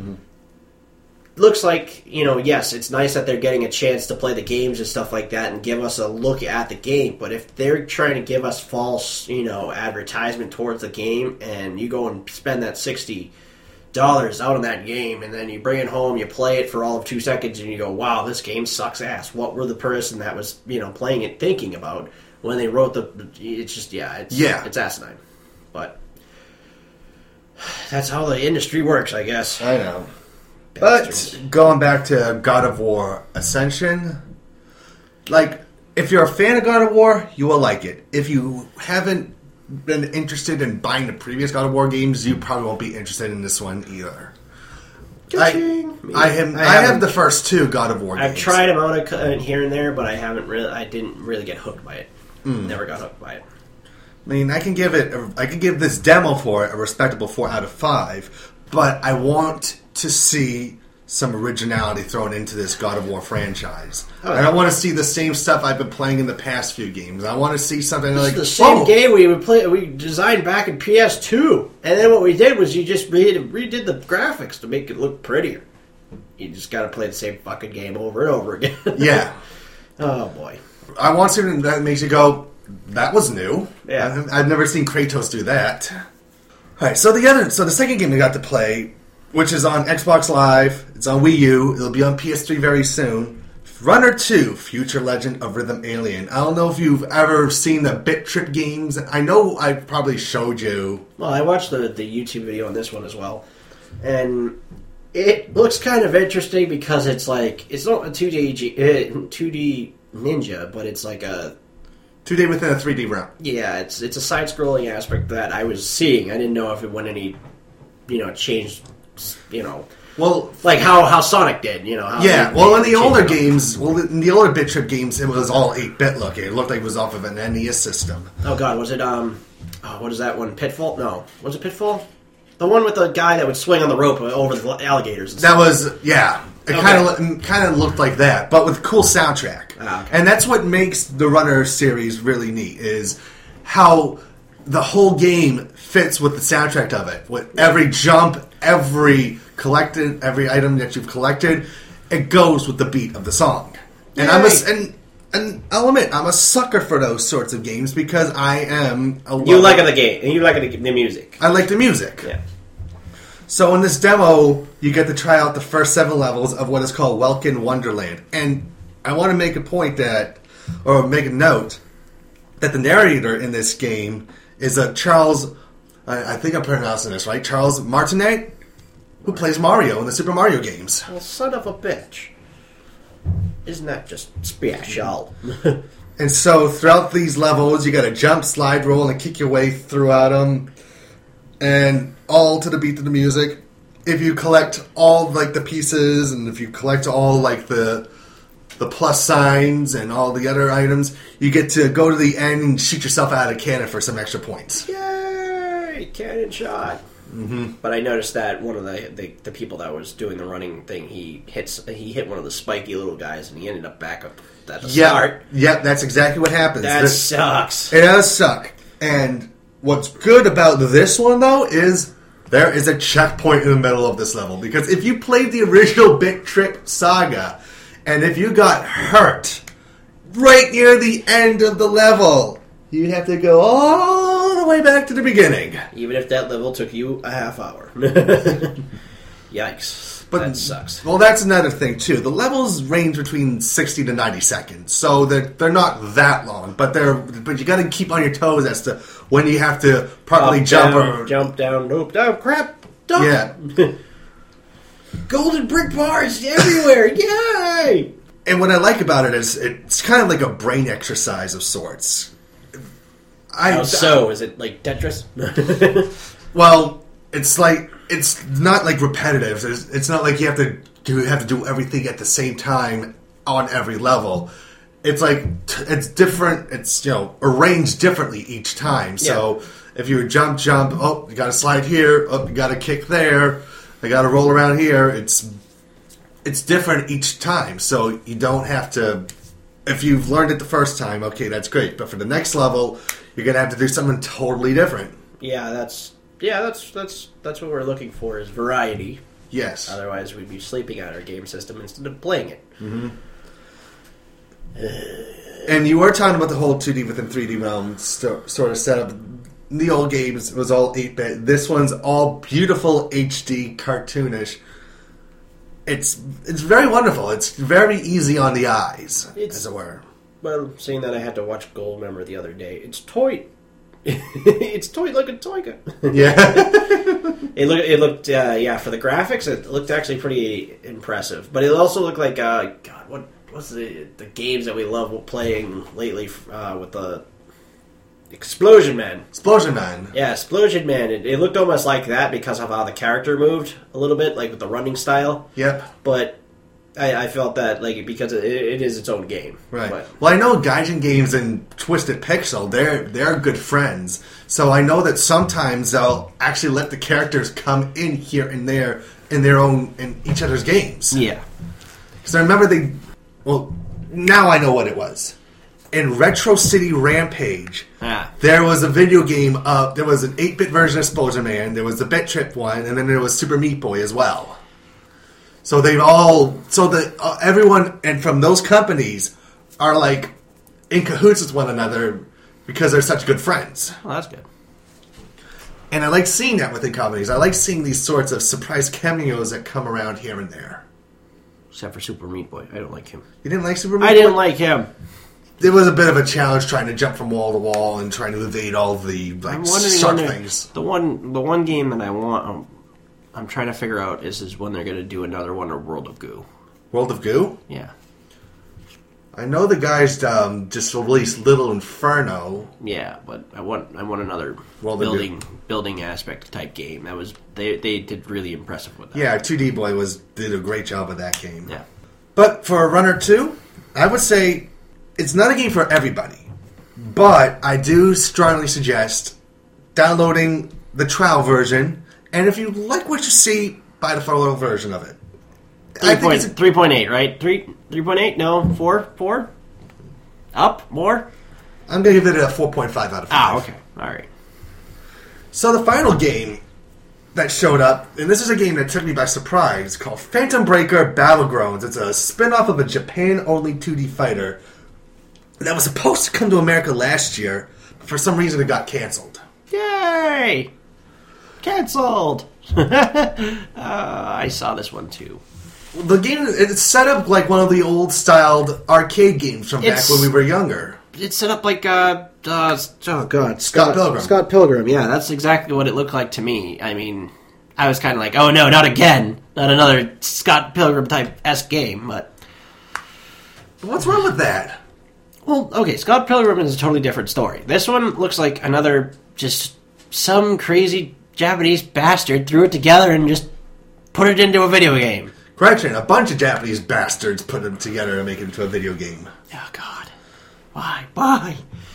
looks like, you know, yes, it's nice that they're getting a chance to play the games and stuff like that, and give us a look at the game. But if they're trying to give us false, you know, advertisement towards the game, and you go and spend that $60 out on that game, and then you bring it home, you play it for all of 2 seconds, and you go, wow, this game sucks ass. What were the person that was, you know, playing it thinking about when they wrote it's just, it's asinine. But that's how the industry works, I guess. I know. Bastards. But going back to God of War Ascension, like, if you're a fan of God of War, you will like it. If you haven't been interested in buying the previous God of War games, you probably won't be interested in this one either. I have the first 2 God of War games. I've tried them out here and there, but I didn't really get hooked by it. Never got hooked by it. I mean, I can give this demo for it a respectable 4 out of 5, but I want to see some originality thrown into this God of War franchise. Oh, I don't want to see the same stuff I've been playing in the past few games. I want to see something like the same game we designed back in PS2, and then what we did was you just redid the graphics to make it look prettier. You just got to play the same fucking game over and over again. Yeah. Oh boy. I want something that makes you go, that was new. Yeah. I've never seen Kratos do that. All right. So the second game we got to play, which is on Xbox Live, it's on Wii U, it'll be on PS3 very soon. Runner 2, Future Legend of Rhythm Alien. I don't know if you've ever seen the Bit Trip games. I know I probably showed you. Well, I watched the YouTube video on this one as well. And it looks kind of interesting because it's like, it's not a 2D ninja, but it's like a 2D within a 3D realm. Yeah, it's a side-scrolling aspect that I was seeing. I didn't know if it went any, you know, changed, you know, well, like how Sonic did, you know. Yeah, well, in the older games, in the older Bit Trip games, it was all 8-bit looking. It looked like it was off of an NES system. Oh God, was it what is that one? Pitfall? No, was it Pitfall? The one with the guy that would swing on the rope over the alligators. And that was, yeah. It kind of looked like that, but with cool soundtrack. Ah, okay. And that's what makes the Runner series really neat, is how the whole game fits with the soundtrack of it. With every jump, every item that you've collected, it goes with the beat of the song. And I'll admit, I'm a sucker for those sorts of games because I am a lover. You like the game, and you like the music. I like the music. Yeah. So in this demo, you get to try out the first 7 levels of what is called Welkin Wonderland. And I want to make a note that the narrator in this game is a Charles, I think I'm pronouncing this right, Charles Martinet, who plays Mario in the Super Mario games. Well, son of a bitch. Isn't that just special? And so throughout these levels, you got to jump, slide, roll, and kick your way throughout them. And all to the beat of the music. If you collect all like the pieces, and if you collect all like the plus signs and all the other items, you get to go to the end and shoot yourself out of a cannon for some extra points. Yay! Cannon shot. Mm-hmm. But I noticed that one of the people that was doing the running thing, he hit one of the spiky little guys, and he ended up back up at the start. Yep, that's exactly what happens. That sucks. It does suck. And what's good about this one, though, is there is a checkpoint in the middle of this level. Because if you played the original Bit Trip saga, and if you got hurt right near the end of the level, you'd have to go all the way back to the beginning. Even if that level took you a half hour. Yikes. But that sucks. Well, that's another thing, too. The levels range between 60 to 90 seconds. So they're not that long. But you got to keep on your toes as to when you have to properly jump down, nope, down, crap, dump. Yeah. Golden brick bars everywhere, yay! And what I like about it is it's kind of like a brain exercise of sorts. Is it like Tetris? Well, it's not like repetitive. It's not like you have to do everything at the same time on every level. It's like it's different. It's arranged differently each time. So if you jump, oh, you got to slide here. Oh, you got to kick there. I got to roll around here. It's different each time. So you don't have to. If you've learned it the first time, okay, that's great. But for the next level, you're going to have to do something totally different. Yeah, that's what we're looking for is variety. Yes. Otherwise, we'd be sleeping on our game system instead of playing it. Mm-hmm. And you were talking about the whole 2D within 3D realm sort of setup. The old games was all 8-bit. This one's all beautiful HD, cartoonish. It's very wonderful. It's very easy on the eyes, as it were. Well, seeing that I had to watch Goldmember the other day, it's toy. It's toy looking Toyga. Yeah. It looked for the graphics, it looked actually pretty impressive. But it also looked like what's the games that we love playing lately with the Explosion Man. Explosion Man. Yeah, Explosion Man. It looked almost like that because of how the character moved a little bit, like with the running style. Yep. But I felt that because it is its own game. Right. But, well, I know Gaijin Games and Twisted Pixel, they're good friends. So I know that sometimes they'll actually let the characters come in here and there in each other's games. Yeah. Because I remember now I know what it was. In Retro City Rampage, there was a video game there was an 8-bit version of Explosion Man, there was the Bit Trip one, and then there was Super Meat Boy as well. So everyone and from those companies are like in cahoots with one another because they're such good friends. Well, that's good. And I like seeing that within companies. I like seeing these sorts of surprise cameos that come around here and there. Except for Super Meat Boy. I don't like him. You didn't like Super Meat Boy? I didn't like him. There was a bit of a challenge trying to jump from wall to wall and trying to evade all the sharp things. The one game that I want, I'm trying to figure out is when they're going to do another one or World of Goo. World of Goo? Yeah. I know the guys just released Little Inferno. Yeah, but I want another building aspect type game. That was they did really impressive with that. Yeah, 2D Boy did a great job with that game. Yeah. But for Runner 2, I would say it's not a game for everybody. But I do strongly suggest downloading the trial version, and if you like what you see, buy the full version of it. 3.8, right? 3.8? No, 4? Up? More? I'm going to give it a 4.5 out of 5. Ah, okay. All right. So the final game that showed up, and this is a game that took me by surprise, called Phantom Breaker Battlegrounds. It's a spin-off of a Japan-only 2D fighter that was supposed to come to America last year, but for some reason it got canceled. Yay! Canceled! I saw this one too. The game, it's set up like one of the old-styled arcade games from back when we were younger. It's set up like, Scott Pilgrim. Scott Pilgrim, yeah, that's exactly what it looked like to me. I mean, I was kind of like, oh no, not again. Not another Scott Pilgrim type-esque game, but... What's wrong with that? Well, okay, Scott Pilgrim is a totally different story. This one looks like another, just some crazy Japanese bastard threw it together and just put it into a video game. Correction, a bunch of Japanese bastards put it together and make it into a video game. Oh, God. Why?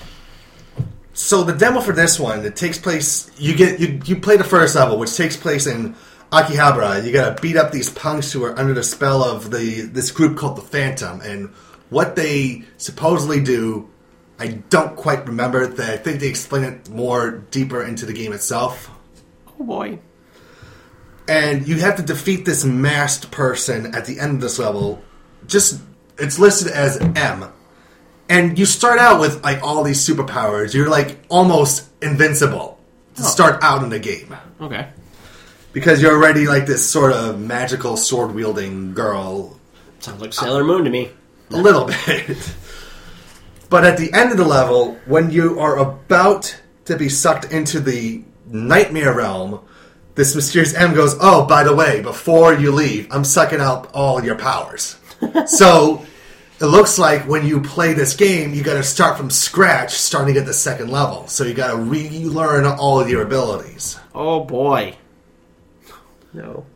So the demo for this one, it takes place... You play the first level, which takes place in Akihabara. You gotta beat up these punks who are under the spell of this group called the Phantom, and what they supposedly do, I don't quite remember. I think they explain it more deeper into the game itself. Oh boy. And you have to defeat this masked person at the end of this level. It's listed as M. And you start out with like all these superpowers. You're like almost invincible to start out in the game. Okay. Because you're already like this sort of magical sword-wielding girl. Sounds like Sailor Moon to me. A little bit. But at the end of the level, when you are about to be sucked into the nightmare realm, this mysterious M goes, oh, by the way, before you leave, I'm sucking out all your powers. So it looks like when you play this game, you got to start from scratch, starting at the second level. So you got to relearn all of your abilities. Oh, boy. No.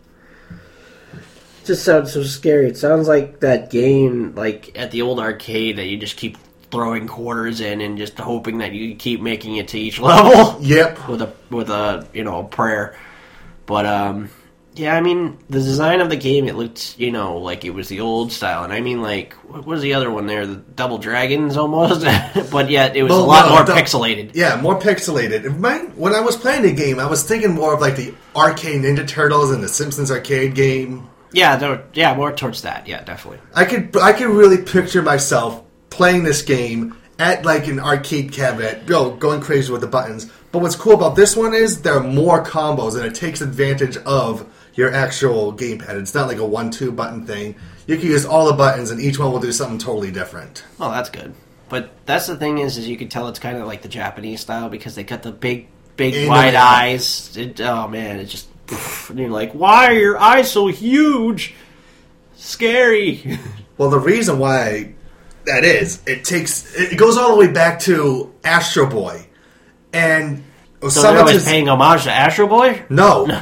It just sounds so scary. It sounds like that game, like at the old arcade, that you just keep throwing quarters in and just hoping that you keep making it to each level. Yep. With a prayer. But Yeah, I mean, the design of the game, it looked, like it was the old style. And I mean, like, what was the other one there? The Double Dragons, almost? But yet, it was a lot more pixelated. Yeah, more pixelated. When I was playing the game, I was thinking more of, like, the arcade Ninja Turtles and the Simpsons arcade game. Yeah, more towards that. Yeah, definitely. I could really picture myself playing this game at, like, an arcade cabinet, going crazy with the buttons. But what's cool about this one is there are more combos, and it takes advantage of your actual gamepad. It's not like a 1-2 button thing. You can use all the buttons, and each one will do something totally different. Well, that's good. But that's the thing is you can tell it's kind of like the Japanese style because they got the big wide eyes. Oh man, it just and you're like, why are your eyes so huge? Scary. Well, the reason why that is, it goes all the way back to Astro Boy, and so they're always paying homage to Astro Boy? No. No.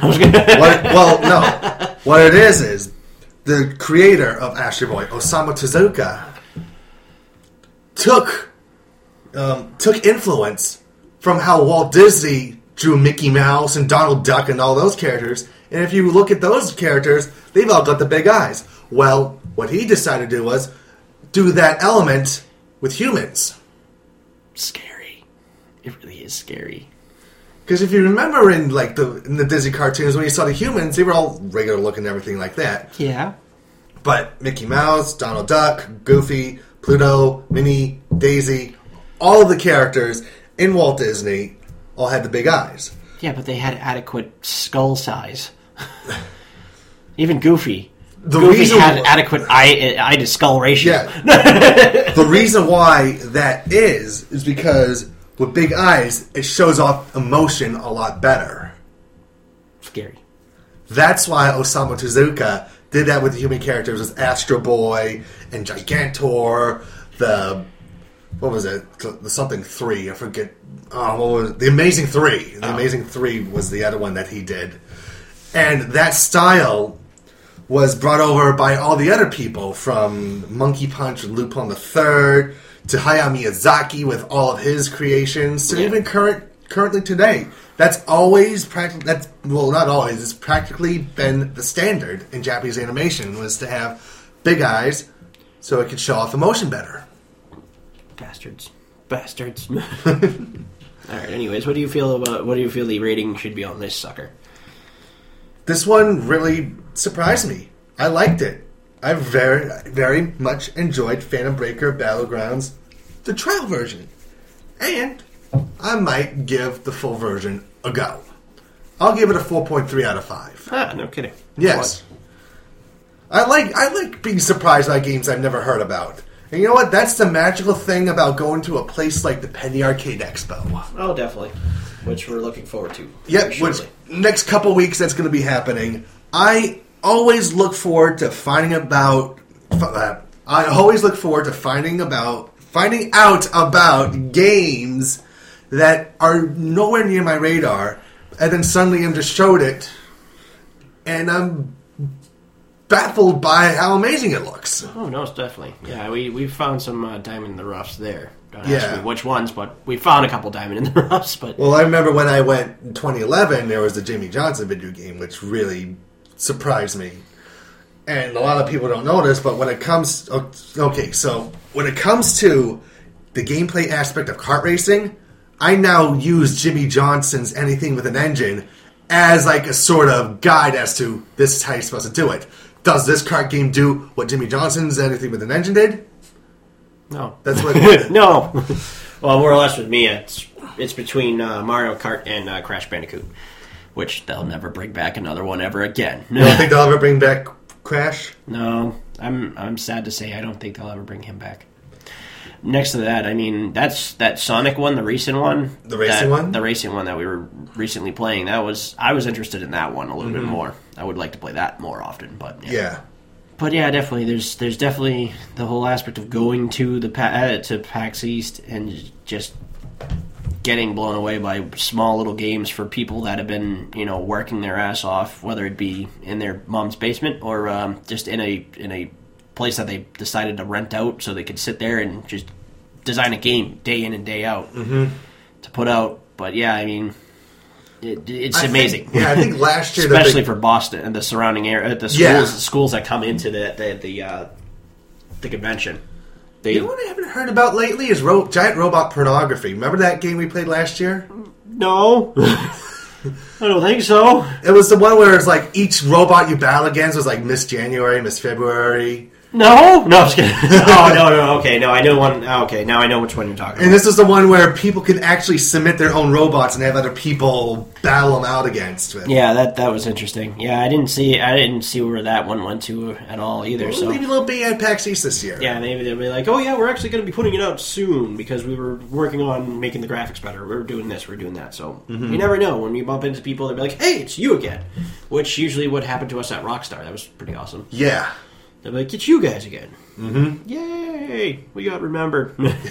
What it is the creator of Astro Boy, Osamu Tezuka, took influence from how Walt Disney drew Mickey Mouse and Donald Duck and all those characters. And if you look at those characters, they've all got the big eyes. Well, what he decided to do was do that element with humans. Scary. It really is scary. Because if you remember in the Disney cartoons, when you saw the humans, they were all regular looking and everything like that. Yeah. But Mickey Mouse, Donald Duck, Goofy, Pluto, Minnie, Daisy, all of the characters in Walt Disney all had the big eyes. Yeah, but they had adequate skull size. Even Goofy. Goofy had adequate eye to skull ratio. Yeah. The reason why that is because with big eyes, it shows off emotion a lot better. Scary. That's why Osamu Tezuka did that with the human characters with Astro Boy and Gigantor, what was it? The something 3, I forget. What was it? The Amazing 3. The Amazing 3 was the other one that he did. And that style was brought over by all the other people, from Monkey Punch and Lupin III to Hayao Miyazaki with all of his creations, to even currently today. That's always not always. It's practically been the standard in Japanese animation, was to have big eyes so it could show off emotion better. Bastards. All right. Anyways, what do you feel the rating should be on this sucker? This one really surprised me. I liked it. I very, very much enjoyed Phantom Breaker Battlegrounds, the trial version. And I might give the full version a go. I'll give it a 4.3 out of 5. Ah, no kidding. Yes. I like being surprised by games I've never heard about. And you know what? That's the magical thing about going to a place like the Penny Arcade Expo. Oh, definitely. Which we're looking forward to. Yep, which next couple weeks that's going to be happening. I always look forward to finding out about games that are nowhere near my radar, and then suddenly I'm just showed it, and I'm baffled by how amazing it looks. Oh, no, it's definitely. Yeah, we found some diamond in the roughs there. Don't ask me which ones, but we found a couple diamond in the roughs. But well, I remember when I went in 2011, there was the Jimmy Johnson video game, which really surprised me. And a lot of people don't know this, but when it comes... Okay, so when it comes to the gameplay aspect of kart racing, I now use Jimmy Johnson's Anything with an Engine as like a sort of guide as to this is how you're supposed to do it. Does this kart game do what Jimmy Johnson's Anything with an Engine did? No. That's what... No. Well, more or less with me, it's between Mario Kart and Crash Bandicoot, which they'll never bring back another one ever again. You don't think they'll ever bring back Crash? No. I'm sad to say I don't think they'll ever bring him back. Next to that, I mean, that's that Sonic one, the recent one. The racing one? The racing one that we were recently playing. I was interested in that one a little bit more. I would like to play that more often, but yeah. But yeah, definitely. There's definitely the whole aspect of going to the to PAX East and just getting blown away by small little games for people that have been working their ass off, whether it be in their mom's basement or just in a place that they decided to rent out so they could sit there and just design a game day in and day out to put out. But yeah, I mean, It's amazing. I think last year, especially for Boston and the surrounding area, the schools that come into the convention. You know what I haven't heard about lately is Giant Robot Pornography. Remember that game we played last year? No. I don't think so. It was the one where it's like each robot you battle against was like Miss January, Miss February. No, I'm just kidding. Oh, no. Okay, no, I know one. Okay, now I know which one you're talking about. And this is the one where people can actually submit their own robots and have other people battle them out against it. Yeah, that was interesting. Yeah, I didn't see where that one went to at all either. Well, so maybe they'll be at PAX East this year. Yeah, maybe they'll be like, oh yeah, we're actually going to be putting it out soon because we were working on making the graphics better. We're doing this, we're doing that. So you never know when you bump into people. They'll be like, hey, it's you again, which usually what happened to us at Rockstar. That was pretty awesome. Yeah. They'll be like, it's you guys again. Mm-hmm. Yay! We got remembered.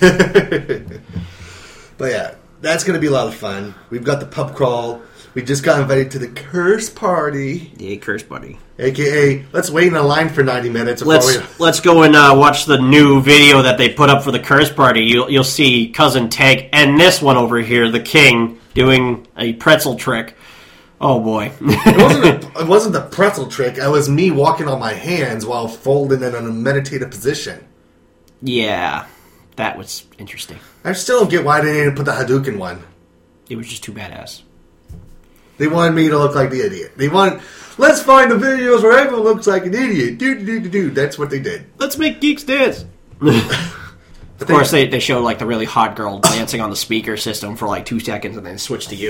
But yeah, that's going to be a lot of fun. We've got the pub crawl. We just got invited to the Curse Party. Yeah, Curse Party. AKA, let's wait in a line for 90 minutes. Let's go and watch the new video that they put up for the Curse Party. You'll see Cousin Tank and this one over here, the King, doing a pretzel trick. Oh boy! It wasn't the pretzel trick. It was me walking on my hands while folded in a meditative position. Yeah, that was interesting. I still don't get why they didn't put the Hadouken one. It was just too badass. They wanted me to look like the idiot. Let's find the videos where everyone looks like an idiot. Do. That's what they did. Let's make geeks dance. Of course, they showed like the really hot girl dancing on the speaker system for like 2 seconds and then switch to you.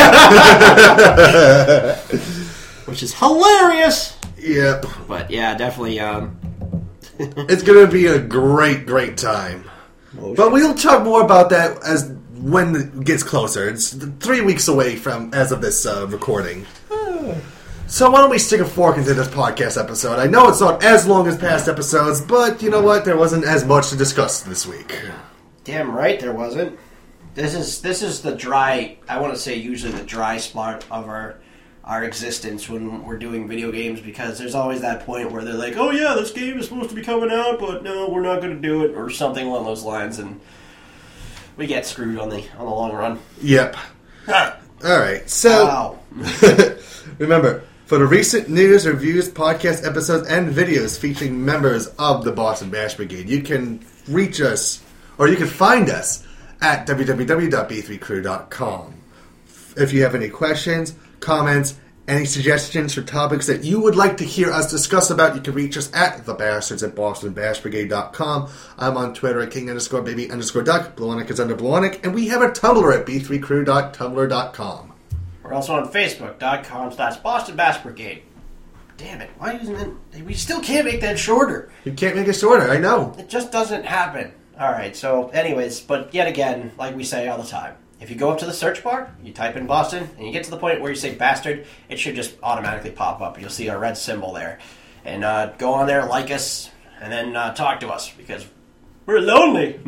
Which is hilarious. Yep. But yeah, definitely. It's going to be a great time. But we'll talk more about that as when it gets closer. It's 3 weeks away from as of this recording. So why don't we stick a fork into this podcast episode? I know it's not as long as past episodes, but you know what? There wasn't as much to discuss this week. Damn right there wasn't. This is the dry, I want to say usually the dry spot of our existence when we're doing video games, because there's always that point where they're like, oh yeah, this game is supposed to be coming out, but no, we're not going to do it, or something along those lines, and we get screwed on the long run. Yep. Alright, so remember, for the recent news, reviews, podcast episodes, and videos featuring members of the Boston Bash Brigade, you can reach us, or you can find us at www.b3crew.com. If you have any questions, comments, any suggestions for topics that you would like to hear us discuss about, you can reach us at thebastards@bostonbashbrigade.com. I'm on Twitter at king_baby_duck. Blowonic is under Blowonic. And we have a Tumblr at b3crew.tumblr.com. We're also on Facebook.com/Boston Bash Brigade. Damn it, why isn't it? We still can't make that shorter. You can't make it shorter, I know. It just doesn't happen. Alright, so anyways, but yet again, like we say all the time, if you go up to the search bar, you type in Boston, and you get to the point where you say bastard, it should just automatically pop up. You'll see our red symbol there. And go on there, like us, and then talk to us, because we're lonely.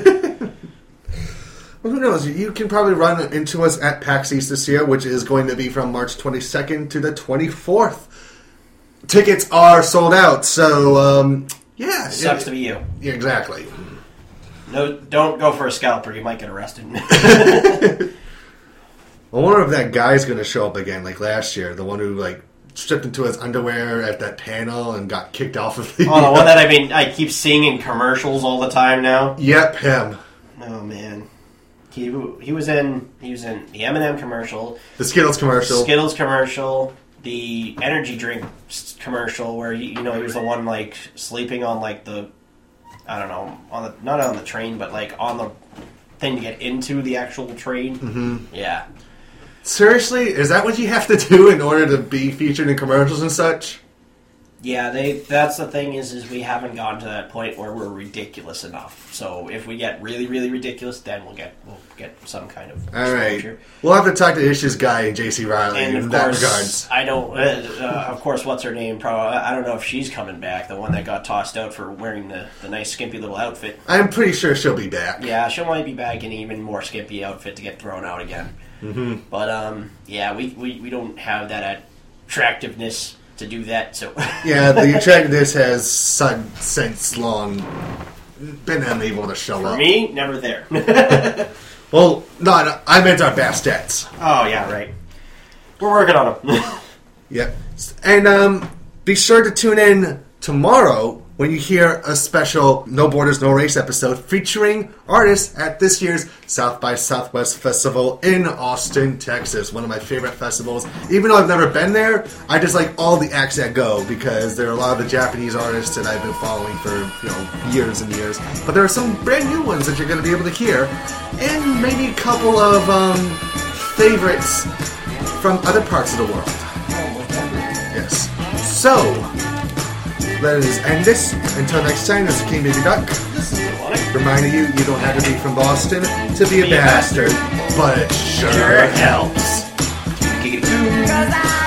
Well, who knows? You can probably run into us at PAX East this year, which is going to be from March 22nd to the 24th. Tickets are sold out, so, yeah. Sucks to be you. Yeah, exactly. No, don't go for a scalper. You might get arrested. I wonder if that guy's going to show up again, like last year. The one who, like, stripped into his underwear at that panel and got kicked off of the... Oh, the one that I keep seeing in commercials all the time now? Yep, him. Oh, man. He was in the M&M commercial, the Skittles commercial, the energy drink commercial where he was the one like sleeping on like the, I don't know, not on the train, but like on the thing to get into the actual train. Mm-hmm. Yeah. Seriously, is that what you have to do in order to be featured in commercials and such? Yeah, that's the thing is we haven't gotten to that point where we're ridiculous enough. So if we get really, really ridiculous, then we'll get some kind of exposure. Right. We'll have to talk to Issues Guy and JC Riley and in that regards. I don't. Of course, what's her name? I don't know if she's coming back. The one that got tossed out for wearing the nice skimpy little outfit. I'm pretty sure she'll be back. Yeah, she might be back in an even more skimpy outfit to get thrown out again. Mm-hmm. But yeah, we don't have that attractiveness to do that, so yeah, the attractiveness has since long been unable to show up. For me, never there. Well, no, I meant our Bastards. Oh yeah, right. We're working on them. Yep. And be sure to tune in tomorrow when you hear a special No Borders, No Race episode featuring artists at this year's South by Southwest Festival in Austin, Texas. One of my favorite festivals. Even though I've never been there, I just like all the acts that go because there are a lot of the Japanese artists that I've been following for years and years. But there are some brand new ones that you're going to be able to hear, and maybe a couple of favorites from other parts of the world. Yes. So, let us end this. Until next time, this is King Baby Duck. This is ironic. Reminding you, you don't have to be from Boston to be a bastard, but it sure helps. Helps.